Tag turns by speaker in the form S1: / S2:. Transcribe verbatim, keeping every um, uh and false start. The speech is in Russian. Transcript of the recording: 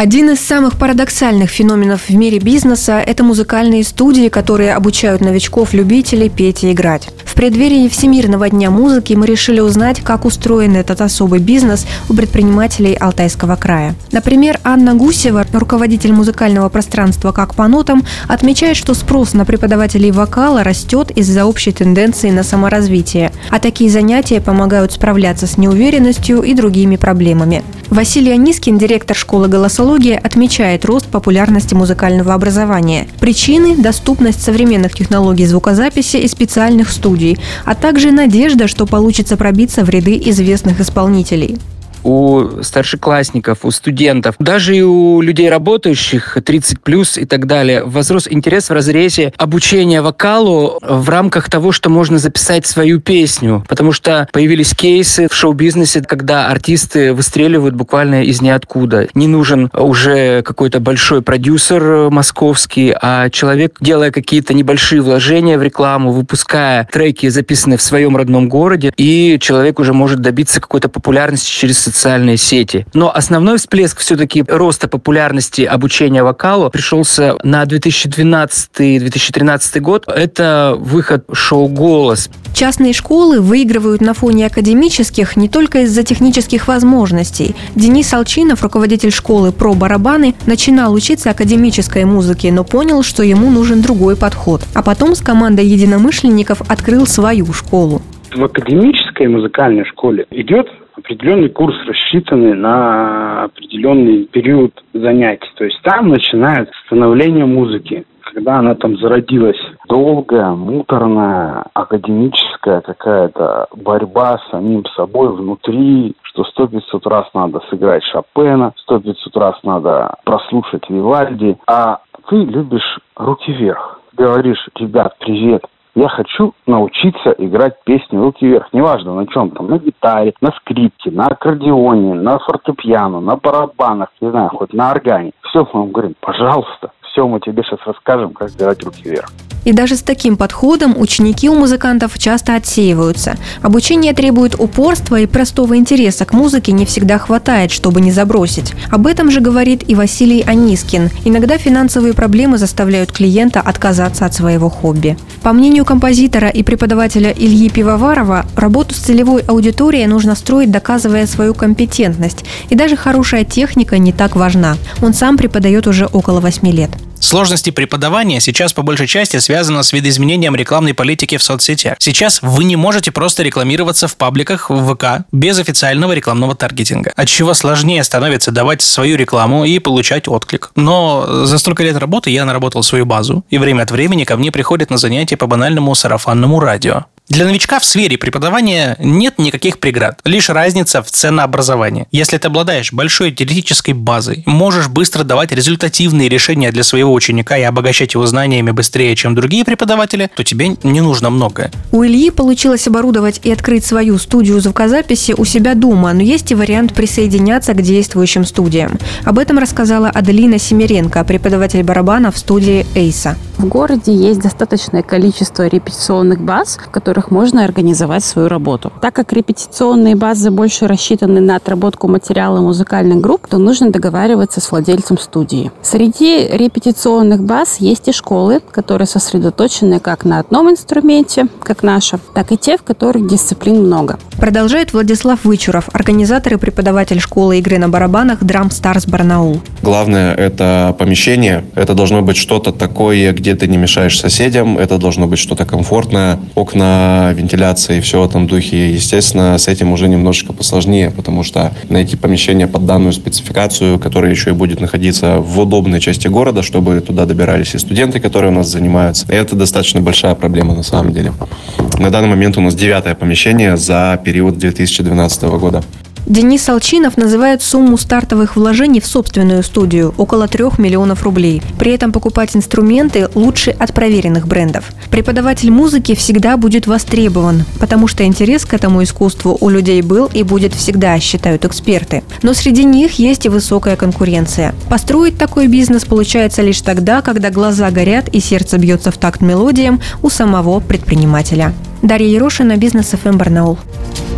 S1: Один из самых парадоксальных феноменов в мире бизнеса – это музыкальные студии, которые обучают новичков-любителей петь и играть. В преддверии Всемирного дня музыки мы решили узнать, как устроен этот особый бизнес у предпринимателей Алтайского края. Например, Анна Гусева, руководитель музыкального пространства «Как по нотам», отмечает, что спрос на преподавателей вокала растет из-за общей тенденции на саморазвитие, а такие занятия помогают справляться с неуверенностью и другими проблемами. Василий Анискин, директор школы голосологии, отмечает рост популярности музыкального образования. Причины – доступность современных технологий звукозаписи и специальных студий, а также надежда, что получится пробиться в ряды известных исполнителей.
S2: У старшеклассников, у студентов, даже и у людей работающих, тридцать плюс и так далее, возрос интерес в разрезе обучения вокалу в рамках того, что можно записать свою песню. Потому что появились кейсы в шоу-бизнесе, когда артисты выстреливают буквально из ниоткуда. Не нужен уже какой-то большой продюсер московский, а человек, делая какие-то небольшие вложения в рекламу, выпуская треки, записанные в своем родном городе, и человек уже может добиться какой-то популярности через социальные сети. Но основной всплеск все-таки роста популярности обучения вокалу пришелся на две тысячи двенадцатый - две тысячи тринадцатый год. Это выход шоу «Голос».
S1: Частные школы выигрывают на фоне академических не только из-за технических возможностей. Денис Алчинов, руководитель школы «Про барабаны», начинал учиться академической музыке, но понял, что ему нужен другой подход. А потом с командой единомышленников открыл свою школу.
S3: В академической музыкальной школе идет определенный курс, рассчитанный на определенный период занятий. То есть там начинает становление музыки. Когда она там зародилась, долгая, муторная, академическая какая-то борьба с самим собой внутри, что сто пятьсот раз надо сыграть Шопена, сто пятьсот раз надо прослушать Вивальди, а ты любишь руки вверх. Говоришь: ребят, привет, я хочу научиться играть песни руки вверх. Неважно на чем там, на гитаре, на скрипке, на аккордеоне, на фортепиано, на барабанах, не знаю, хоть на органе. Все, мы вам говорим: пожалуйста, все, мы тебе сейчас расскажем, как играть руки вверх.
S1: И даже с таким подходом ученики у музыкантов часто отсеиваются. Обучение требует упорства, и простого интереса к музыке не всегда хватает, чтобы не забросить. Об этом же говорит и Василий Анискин. Иногда финансовые проблемы заставляют клиента отказаться от своего хобби. По мнению композитора и преподавателя Ильи Пивоварова, работу с целевой аудиторией нужно строить, доказывая свою компетентность. И даже хорошая техника не так важна. Он сам преподает уже около восьми лет.
S4: Сложности преподавания сейчас по большей части связаны с видоизменением рекламной политики в соцсетях. Сейчас вы не можете просто рекламироваться в пабликах в ВК без официального рекламного таргетинга, отчего сложнее становится давать свою рекламу и получать отклик. Но за столько лет работы я наработал свою базу, и время от времени ко мне приходят на занятия по банальному сарафанному радио. Для новичка в сфере преподавания нет никаких преград, лишь разница в ценообразовании. Если ты обладаешь большой теоретической базой, можешь быстро давать результативные решения для своего ученика и обогащать его знаниями быстрее, чем другие преподаватели, то тебе не нужно многое.
S1: У Ильи получилось оборудовать и открыть свою студию звукозаписи у себя дома, но есть и вариант присоединяться к действующим студиям. Об этом рассказала Аделина Семеренко, преподаватель барабана в студии «Эйса».
S5: В городе есть достаточное количество репетиционных баз, в которых можно организовать свою работу. Так как репетиционные базы больше рассчитаны на отработку материала музыкальных групп, то нужно договариваться с владельцем студии. Среди репетиционных баз есть и школы, которые сосредоточены как на одном инструменте, как наша, так и те, в которых дисциплин много.
S1: Продолжает Владислав Вычуров, организатор и преподаватель школы игры на барабанах Drum Stars Барнаул.
S6: Главное – это помещение. Это должно быть что-то такое, где ты не мешаешь соседям. Это должно быть что-то комфортное. Окна, вентиляция и все в этом духе. Естественно, с этим уже немножечко посложнее, потому что найти помещение под данную спецификацию, которое еще и будет находиться в удобной части города, чтобы туда добирались и студенты, которые у нас занимаются. Это достаточно большая проблема на самом деле. На данный момент у нас девятое помещение за период две тысячи двенадцатого года.
S1: Денис Алчинов называет сумму стартовых вложений в собственную студию – около трех миллионов рублей. При этом покупать инструменты лучше от проверенных брендов. Преподаватель музыки всегда будет востребован, потому что интерес к этому искусству у людей был и будет всегда, считают эксперты. Но среди них есть и высокая конкуренция. Построить такой бизнес получается лишь тогда, когда глаза горят и сердце бьется в такт мелодиям у самого предпринимателя. Дарья Ерошина, Бизнес эф эм Барнаул.